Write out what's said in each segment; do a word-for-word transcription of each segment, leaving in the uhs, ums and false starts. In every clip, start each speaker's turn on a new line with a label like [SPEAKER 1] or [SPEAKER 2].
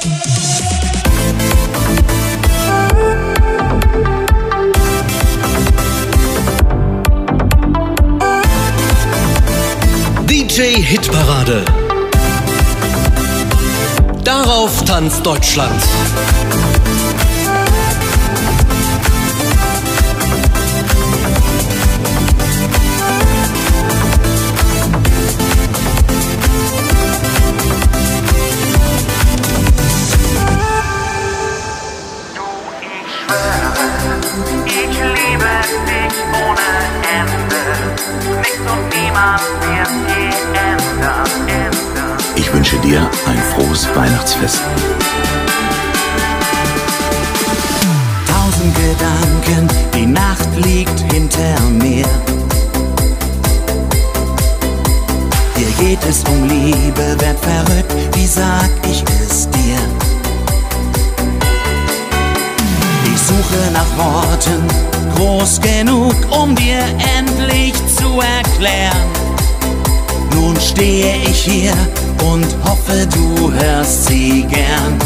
[SPEAKER 1] D J-Hitparade. Darauf tanzt Deutschland.
[SPEAKER 2] Ich liebe dich ohne Ende. Nichts und niemand wird je ändern, ändern.
[SPEAKER 3] Ich wünsche dir ein frohes Weihnachtsfest.
[SPEAKER 4] Tausend Gedanken, die Nacht liegt hinter mir. Hier geht es um Liebe, werd verrückt, wie sag ich es dir? Ich suche nach Worten, groß genug, um dir endlich zu erklären. Nun stehe ich hier und hoffe, du hörst sie gern.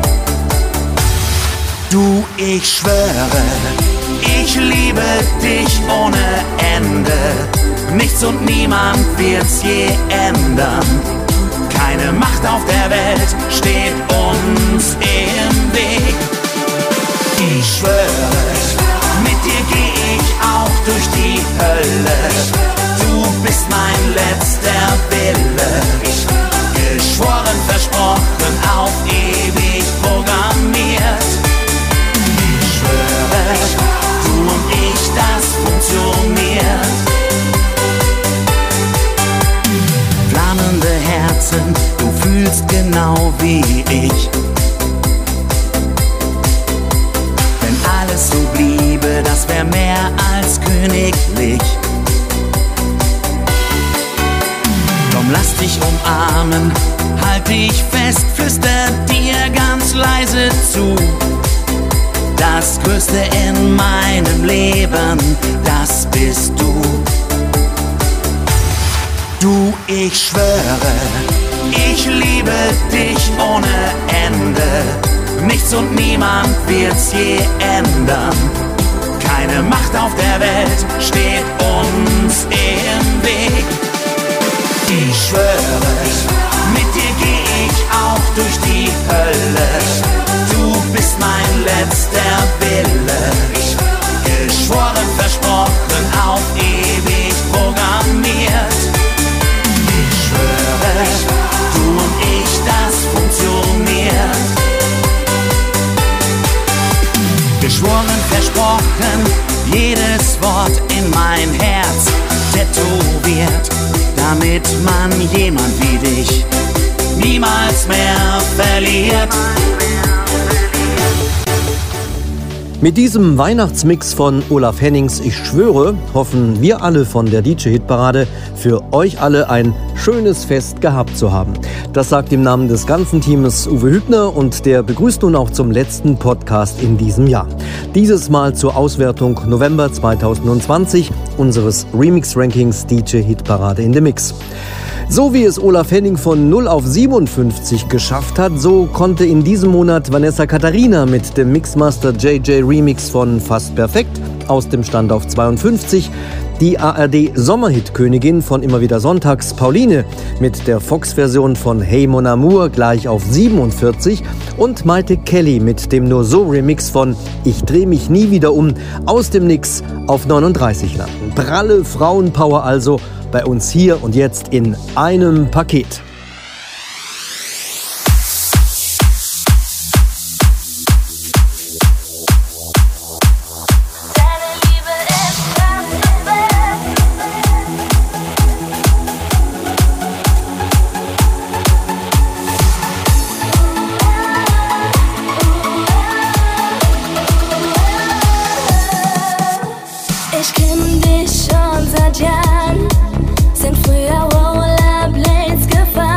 [SPEAKER 4] Du, ich schwöre, ich liebe dich ohne Ende. Nichts und niemand wird's je ändern. Keine Macht auf der Welt steht uns im Weg. Ich schwöre, mit dir geh ich auch durch die Hölle. Du bist mein letzter Wille. Geschworen, versprochen, auf ewig programmiert. Ich schwöre, du und ich, das funktioniert. Flammende Herzen, du fühlst genau wie ich. Alles so bliebe, das wär mehr als königlich. Komm, lass dich umarmen, halt dich fest, flüster dir ganz leise zu. Das Größte in meinem Leben, das bist du. Du, ich schwöre, ich liebe dich ohne Ende. Nichts und niemand wird's je ändern. Keine Macht auf der Welt steht uns im Weg. Ich schwöre, mit dir geh ich auch durch die Hölle. Du bist mein letzter Wille. Geschworen, versprochen, auf ewig programmiert. Ich schwöre, du und ich, das funktioniert. Geschworen, versprochen, jedes Wort in mein Herz tätowiert, damit man jemand wie dich niemals mehr verliert.
[SPEAKER 5] Mit diesem Weihnachtsmix von Olaf Hennings Ich schwöre, hoffen wir alle von der D J-Hitparade für euch alle ein schönes Fest gehabt zu haben. Das sagt im Namen des ganzen Teams Uwe Hübner und der begrüßt nun auch zum letzten Podcast in diesem Jahr. Dieses Mal zur Auswertung November zweitausendzwanzig unseres Remix-Rankings D J-Hitparade in the Mix. So wie es Olaf Henning von null auf siebenundfünfzig geschafft hat, so konnte in diesem Monat Vanessa Katharina mit dem Mixmaster J J Remix von Fast Perfekt aus dem Stand auf zweiundfünfzig, die A R D-Sommerhit-Königin von Immer wieder Sonntags, Pauline, mit der Fox-Version von Hey Mon Amour gleich auf siebenundvierzig und Maite Kelly mit dem Nur So Remix von Ich dreh mich nie wieder um aus dem Nix auf neununddreißig landen. Pralle Frauenpower also bei uns hier und jetzt in einem Paket.
[SPEAKER 6] Ich kenn dich schon seit Jahren, sind früher Rollerblades gefahren.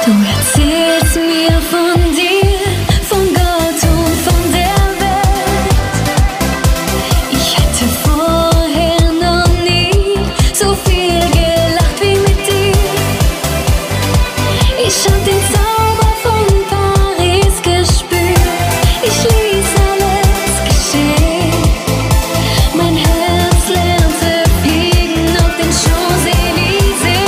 [SPEAKER 6] Du erzählst mir von dir, von Gott und von der Welt. Ich hätte vorher noch nie so viel gelacht wie mit dir. Ich hab den Zauber von Paris gespürt. Ich ließ alles geschehen. Mein Herz lernte fliegen auf den Champs-Élysées.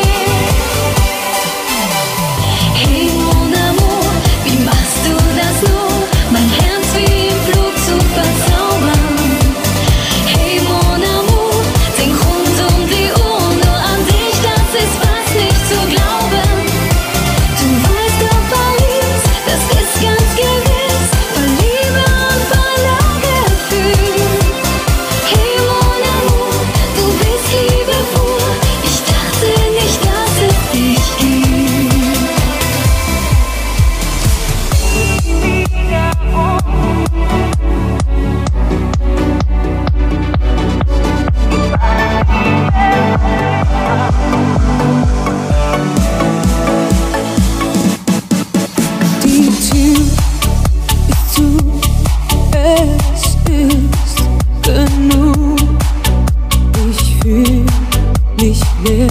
[SPEAKER 6] Hey mon amour, wie machst du das nur? Mein Herz wie im Flug zu verzaubern. Hey mon amour, denk rund um die Uhr nur an dich, das ist fast nicht zu glauben. Du weißt doch, Paris, das ist ganz gewiss voll Liebe und voller Gefühl. Hey mon amour, du bist Liebe pur. Ich dachte nicht, dass es dich gibt.
[SPEAKER 7] Die Tür ist zu, es ist genug. Ich fühl nicht mehr,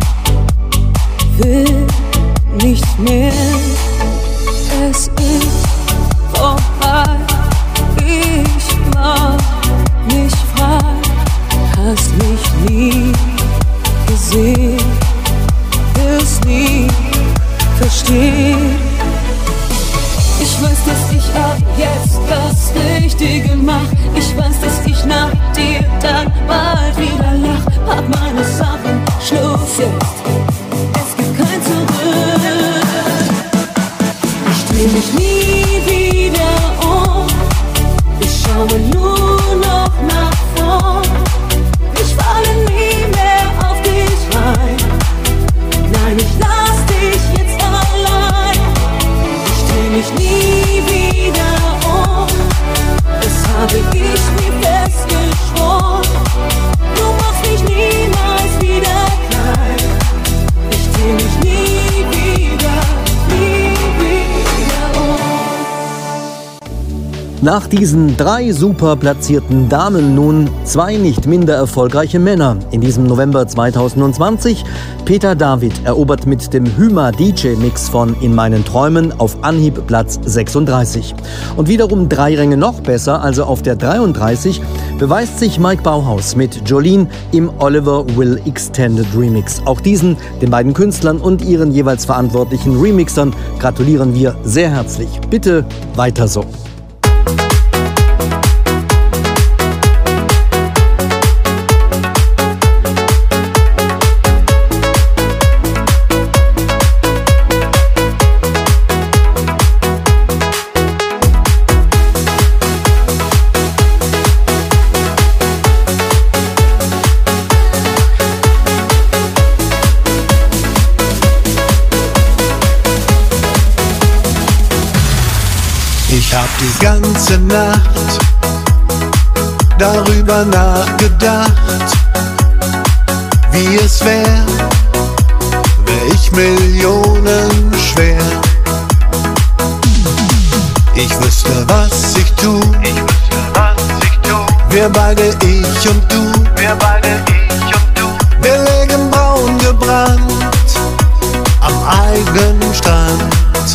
[SPEAKER 7] will nicht mehr. Es ist vorbei, ich mach mich frei. Hast mich nie gesehen, willst nie verstehen. Ich weiß, dass ich ab jetzt das Richtige mach. Ich weiß, dass ich nach dir dann bald wieder lach. Pack meine Sachen, Schluss jetzt. Es gibt kein Zurück. Ich dreh mich nie wieder um. Ich schaue nur noch nach vorn. Ich falle nie mehr auf dich rein. Nein, ich lass dich jetzt allein. Ich dreh mich nie wieder um. Das habe ich mir fest geschworen. Du machst mich niemals wieder klein. Ich dreh mich nie wieder, nie wieder um.
[SPEAKER 5] Nach diesen drei super platzierten Damen nun zwei nicht minder erfolgreiche Männer. In diesem November zweitausendzwanzig, Peter David erobert mit dem Hyma D J-Mix von In meinen Träumen auf Anhieb Platz sechsunddreißig. Und wiederum drei Ränge noch besser, also auf der dreiunddreißig, beweist sich Mike Bauhaus mit Jolene im Oliver Will Extended Remix. Auch diesen, den beiden Künstlern und ihren jeweils verantwortlichen Remixern gratulieren wir sehr herzlich. Bitte weiter so.
[SPEAKER 8] Ich hab die ganze Nacht darüber nachgedacht, wie es wär, wär ich Millionen schwer. Ich wüsste, was ich tu, ich wüsste, was ich tu. Wir beide, ich und du, wir beide, ich und du. Wir lägen braun gebrannt am eigenen Strand.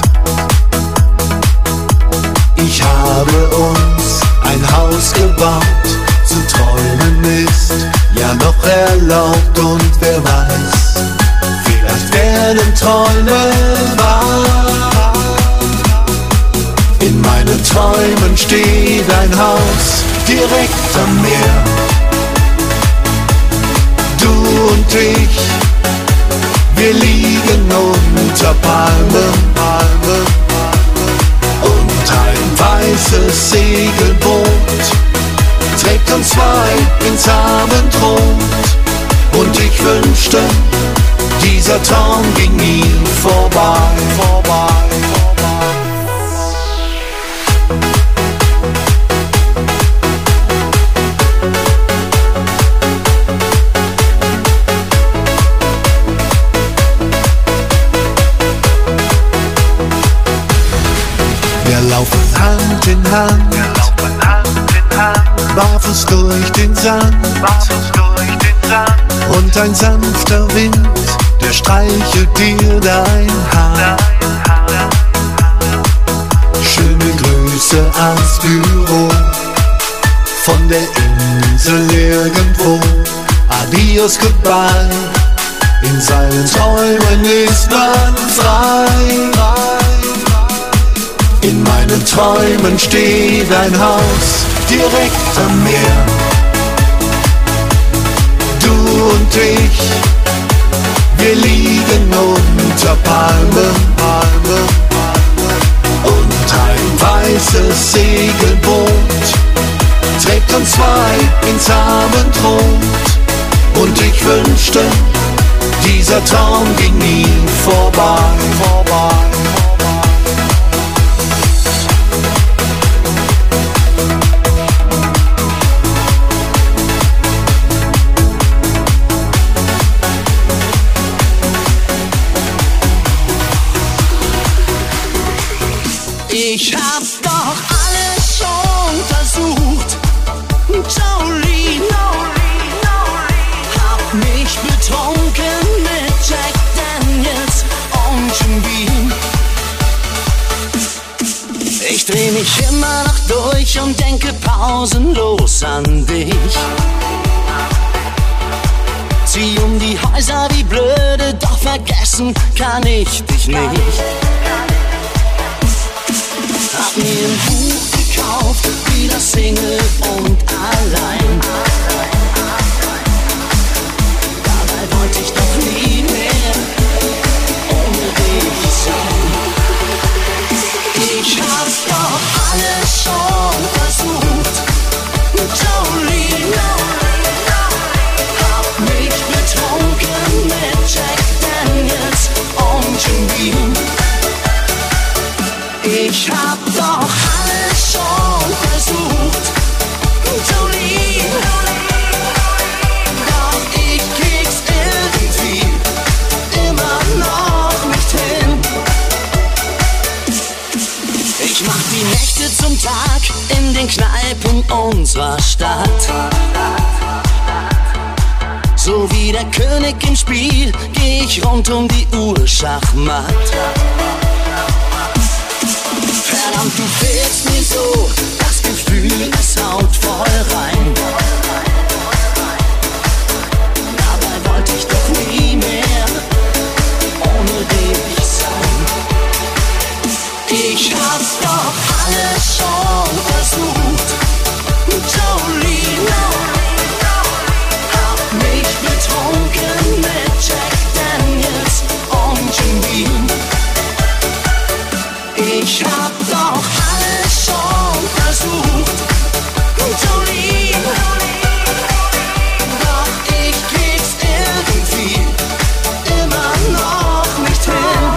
[SPEAKER 8] Ich habe uns ein Haus gebaut, zu träumen ist ja noch erlaubt. Und wer weiß, vielleicht werden Träume wahr. In meinen Träumen steht ein Haus direkt am Meer. Du und ich, wir liegen unter Palmen, Palmen. Und ein weißes Segelboot trägt uns weit ins Abendrot. Und ich wünschte, dieser Traum ging nie vorbei, vorbei, vorbei. Wir laufen Hand in Hand, wir laufen Hand in Hand, barfuß durch den Sand, barfuß durch den Sand. Und ein sanfter Wind, der streichelt dir dein Haar. Schöne Grüße ans Büro, von der Insel irgendwo. Adios, goodbye, in seinen Träumen ist man frei. In meinen Träumen steht ein Haus direkt am Meer. Du und ich, wir liegen unter Palmen, Palmen. Und ein weißes Segelboot trägt uns zwei ins Abendrot. Und ich wünschte, dieser Traum ging nie vorbei, vorbei.
[SPEAKER 4] Ich hab doch alles schon versucht, Jolene, hab mich betrunken mit Jack Daniels und Jim Beam. Ich dreh mich immer noch durch und denke pausenlos an dich. Zieh um die Häuser wie blöde, doch vergessen kann ich dich nicht. Hab mir ein Buch gekauft, wieder Single und allein. Dabei wollte ich doch nie mehr ohne dich sein. Ich hab doch alles schon versucht, Jolene, hab mich betrunken mit Jack Daniels und Jim Beam. Ich hab doch alles schon versucht, Jolene, doch ich krieg's irgendwie immer noch nicht hin. Ich mach die Nächte zum Tag in den Kneipen unserer Stadt. So wie der König im Spiel geh ich rund um die Uhr Schachmatt. Verdammt, du fehlst mir so, das Gefühl, es haut voll rein. Dabei wollte ich doch nie mehr ohne dich sein. Ich hab doch alles schon versucht, Jolene, hab mich betrunken mit Jack Daniels und Jim Beam. Ich hab doch alles schon versucht, Jolene, doch ich krieg's irgendwie immer noch nicht hin.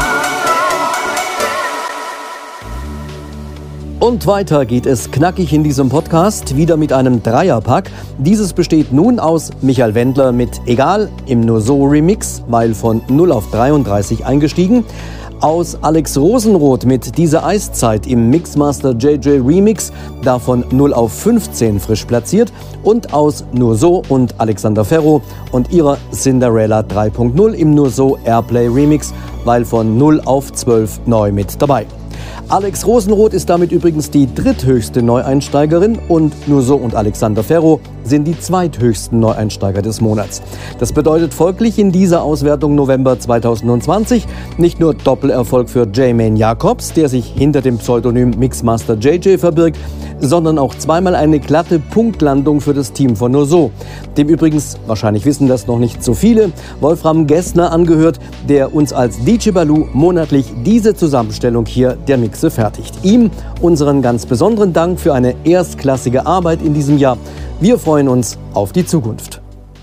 [SPEAKER 5] Und weiter geht es knackig in diesem Podcast, wieder mit einem Dreierpack. Dieses besteht nun aus Michael Wendler mit Egal im Nur So Remix, weil von null auf dreiunddreißig eingestiegen. Aus Alex Rosenroth mit Diese Eiszeit im Mixmaster J J Remix, davon null auf fünfzehn frisch platziert. Und aus Nur So und Alexander Ferro und ihrer Cinderella drei Punkt null im Nur So Airplay Remix, weil von null auf zwölf neu mit dabei. Alex Rosenroth ist damit übrigens die dritthöchste Neueinsteigerin und Nur So und Alexander Ferro sind die zweithöchsten Neueinsteiger des Monats. Das bedeutet folglich in dieser Auswertung November zweitausendzwanzig nicht nur Doppelerfolg für J-Mane Jacobs, der sich hinter dem Pseudonym Mixmaster J J verbirgt, sondern auch zweimal eine glatte Punktlandung für das Team von Nur So. Dem übrigens, wahrscheinlich wissen das noch nicht so viele, Wolfram Gessner angehört, der uns als D J Balu monatlich diese Zusammenstellung hier der Mixe fertigt. Ihm unseren ganz besonderen Dank für eine erstklassige Arbeit in diesem Jahr. Wir freuen uns auf die Zukunft.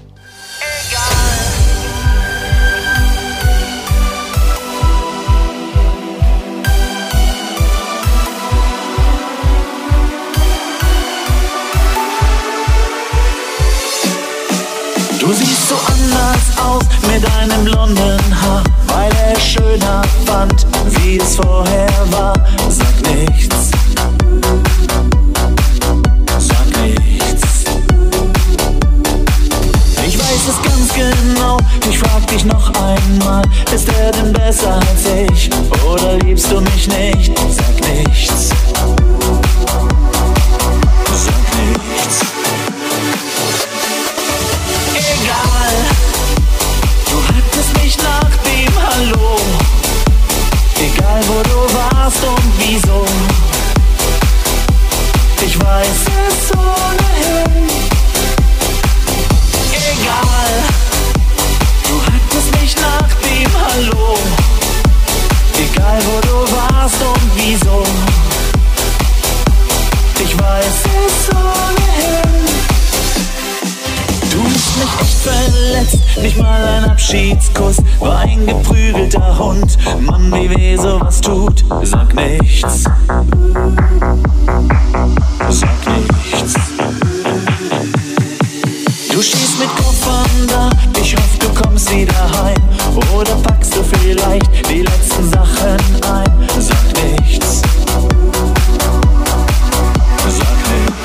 [SPEAKER 4] Du siehst so anders aus mit deinem blonden Haar, weil er schöner fand, wie wie es vorher war. Sag nichts, sag nichts. Ich weiß es ganz genau, ich frag dich noch einmal, ist er denn besser als ich, oder liebst du mich nicht? Sag nichts, sag nichts. Egal, du hattest mich nach dem Hallo, egal wo du warst und wieso, ich weiß es ohnehin. Egal, du hattest mich nach dem Hallo, egal wo du warst und wieso, ich weiß es ohnehin. Du hast mich echt verletzt, nicht mal ein Abschiedskuss, war ein geprügelter Hund. Mann, wie weh sowas tut, sag nichts, sag nichts. Du stehst mit Koffern da, ich hoffe du kommst wieder heim, oder packst du vielleicht die letzten Sachen ein. Sag nichts, sag nichts.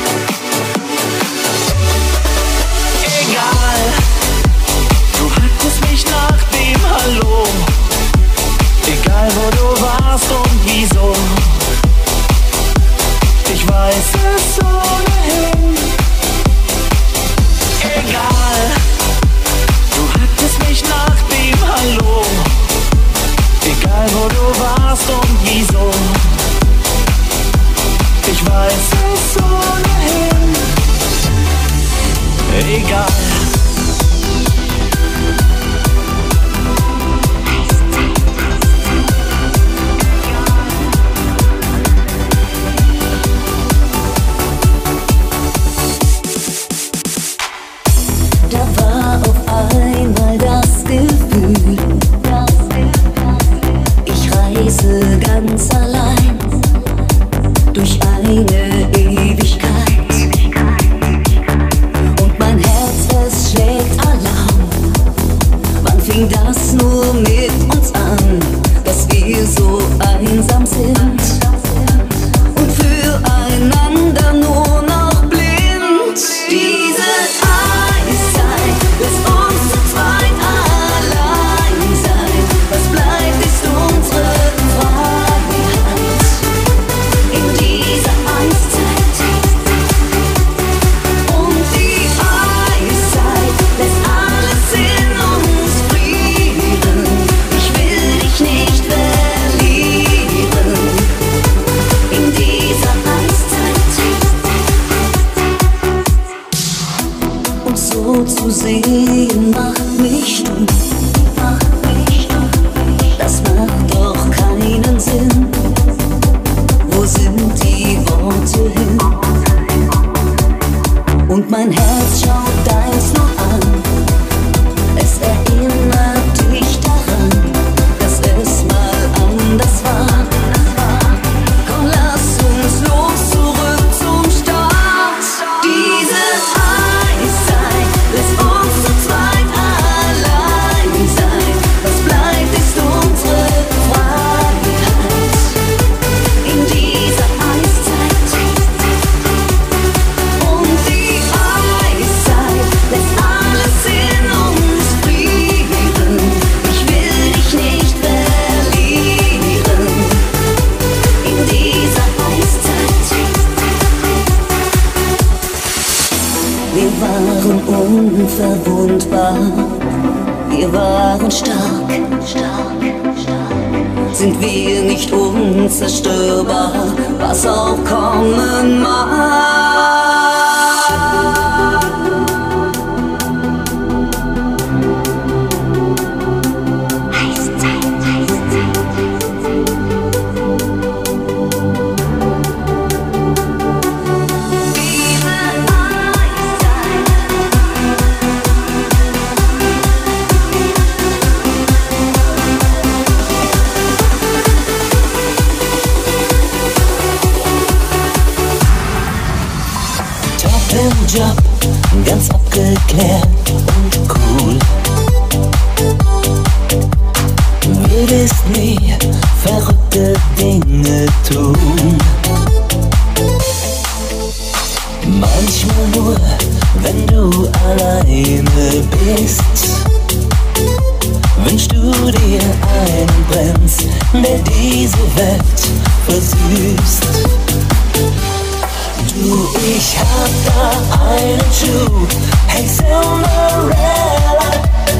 [SPEAKER 4] Egal, du hattest mich nach dem Hallo, egal wo du warst und wieso, ich weiß es ohnehin. Egal, du hattest mich nach dem Hallo, egal wo du warst und wieso, ich weiß es ohnehin. Egal.
[SPEAKER 6] Da war auf einmal das Gefühl, ich reise ganz allein durch eine Ewigkeit. Und mein Herz, es schlägt Alarm. Wann fing das nur mit uns an, dass wir so einsam sind und füreinander nur noch blind? Diese Eiszeit lässt uns zu zweit allein sein. Was bleibt, ist unsere Freiheit. In dieser Eiszeit. Und die Eiszeit lässt alles in uns frieren. Ich will dich nicht verlieren. In dieser Eiszeit. Und so zu sehen macht mich stumm. Das macht doch keinen Sinn. Wo sind die Worte hin? Und mein Herz schaut deins noch an. Es erinnert dich daran, dass es mal anders war. Komm, lass uns los, zurück zum Start. Diese Eiszeit lässt uns zu zweit allein sein. Was bleibt, ist unsere Freiheit. In dieser Eiszeit. Und die Eiszeit lässt alles in uns frieren. Ich will dich nicht verlieren. In dieser Eiszeit. Wir waren unverwundbar, wir waren stark, stark, stark. Sind wir nicht unzerstörbar, was auch kommen mag?
[SPEAKER 4] Job, ganz abgeklärt und cool. Du würdest nie verrückte mir diese Welt versüßt. Du, ich hab da einen Schuh, hey Cinderella.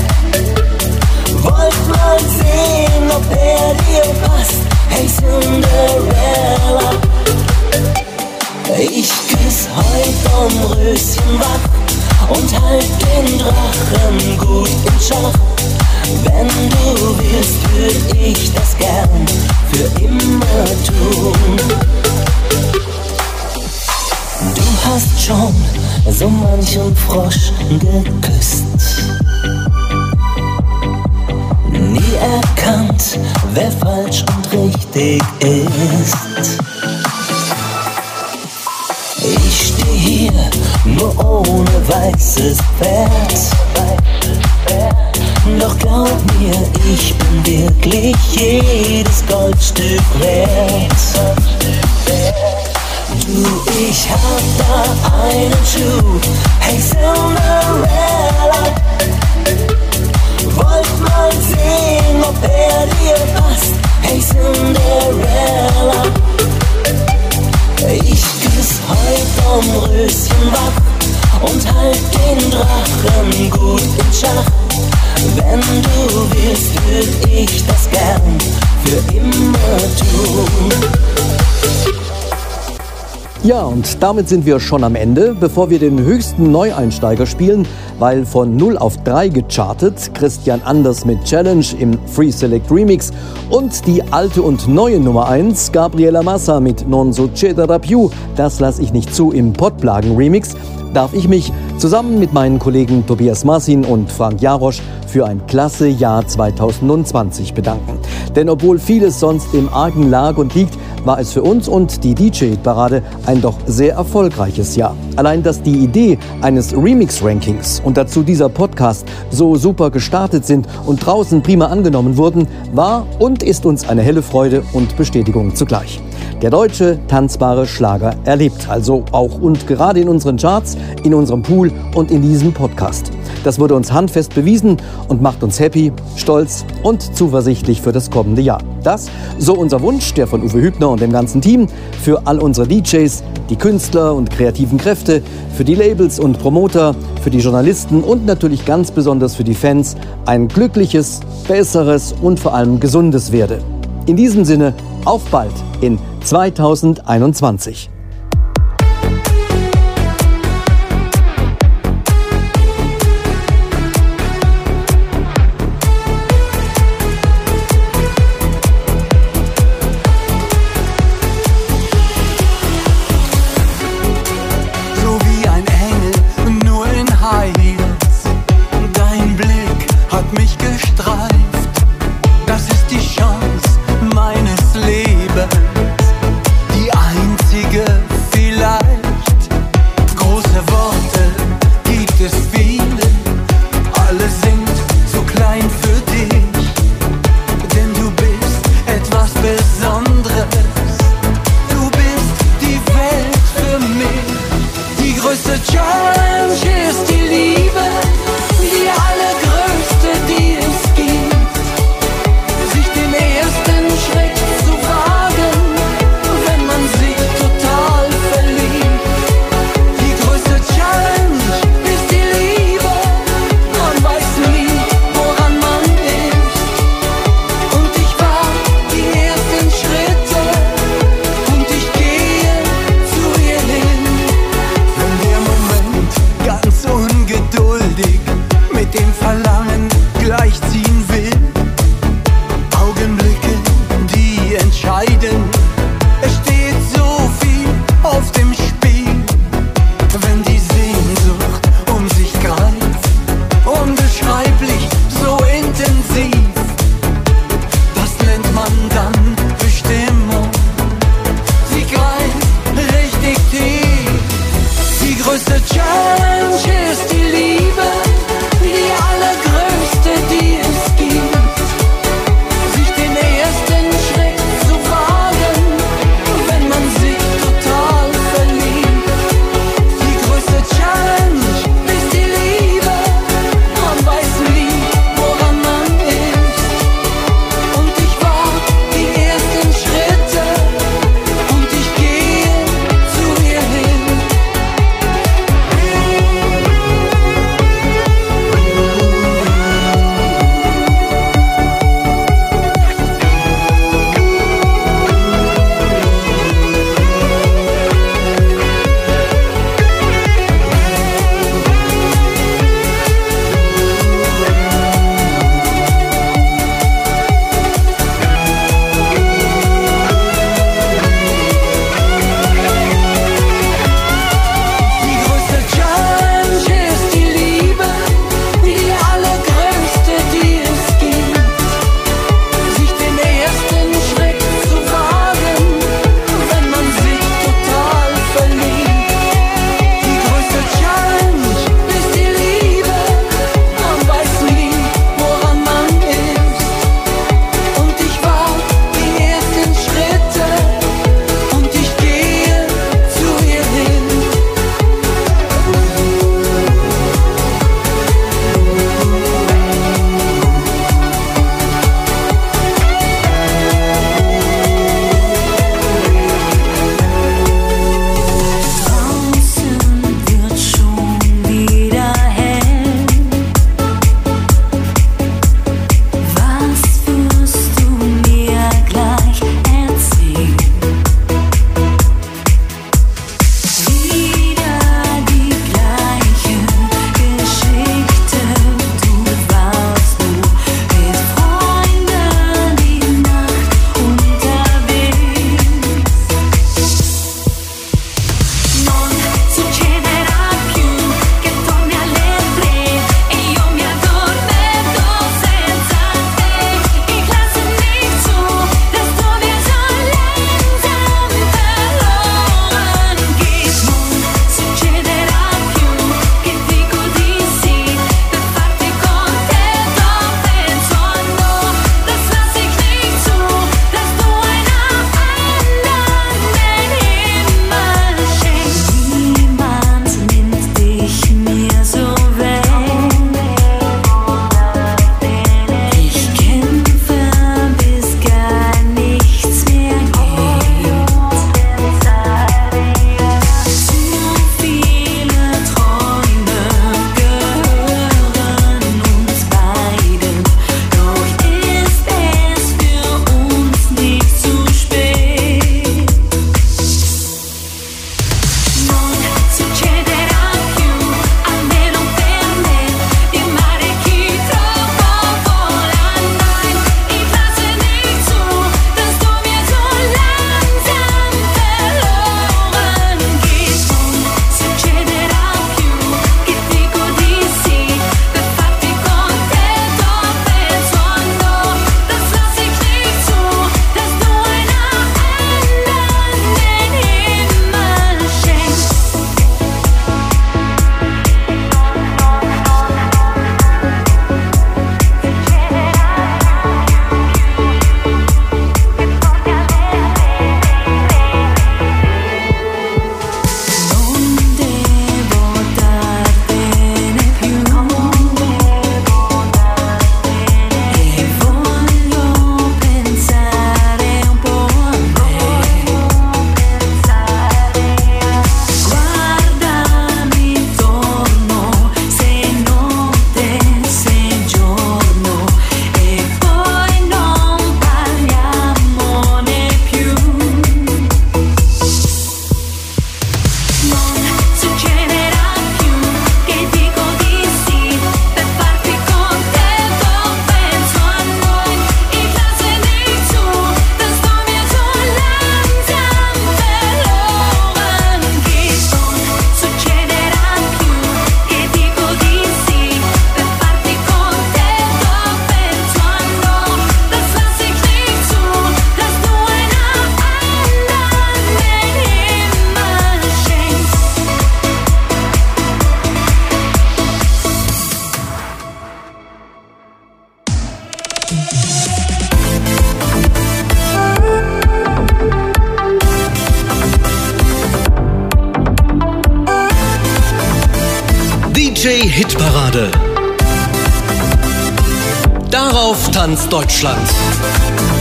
[SPEAKER 4] Wollt mal sehen, ob er dir passt, hey Cinderella. Ich küss heut am Röschen wach und halt den Drachen gut in Schach. Wenn du willst, würd ich das gern für immer tun. Du hast schon so manchen Frosch geküsst, nie erkannt, wer falsch und richtig ist. Ich steh hier nur ohne weißes Pferd, doch glaub mir, ich bin wirklich jedes Goldstück wert. Du, ich hab da einen Schuh, hey Cinderella. Wollt mal sehen, ob er dir passt, hey Cinderella. Ich küss heut am Röschen wach und halt den Drachen gut in Schach. Wenn du willst, würd ich das gern für immer tun.
[SPEAKER 5] Ja, und damit sind wir schon am Ende. Bevor wir den höchsten Neueinsteiger spielen, weil von null auf drei gechartet, Christian Anders mit Challenge im Free Select Remix und die alte und neue Nummer eins, Gabriela Massa mit Non succederà più, das lass ich nicht zu im Pottplagen Remix, darf ich mich zusammen mit meinen Kollegen Tobias Marsin und Frank Jarosch für ein klasse Jahr zweitausendzwanzig bedanken. Denn obwohl vieles sonst im Argen lag und liegt, war es für uns und die D J-Parade ein doch sehr erfolgreiches Jahr. Allein, dass die Idee eines Remix-Rankings und dazu dieser Podcast so super gestartet sind und draußen prima angenommen wurden, war und ist uns eine helle Freude und Bestätigung zugleich. Der deutsche tanzbare Schlager erlebt also auch und gerade in unseren Charts, in unserem Pool und in diesem Podcast. Das wurde uns handfest bewiesen und macht uns happy, stolz und zuversichtlich für das kommende Jahr. Das, so unser Wunsch, der von Uwe Hübner und dem ganzen Team, für all unsere D Js, die Künstler und kreativen Kräfte, für die Labels und Promoter, für die Journalisten und natürlich ganz besonders für die Fans ein glückliches, besseres und vor allem gesundes werde. In diesem Sinne, auf bald in zweitausendeinundzwanzig.
[SPEAKER 4] Das ist die Chance meines Lebens, die einzige.
[SPEAKER 1] Hitparade. Darauf tanzt Deutschland.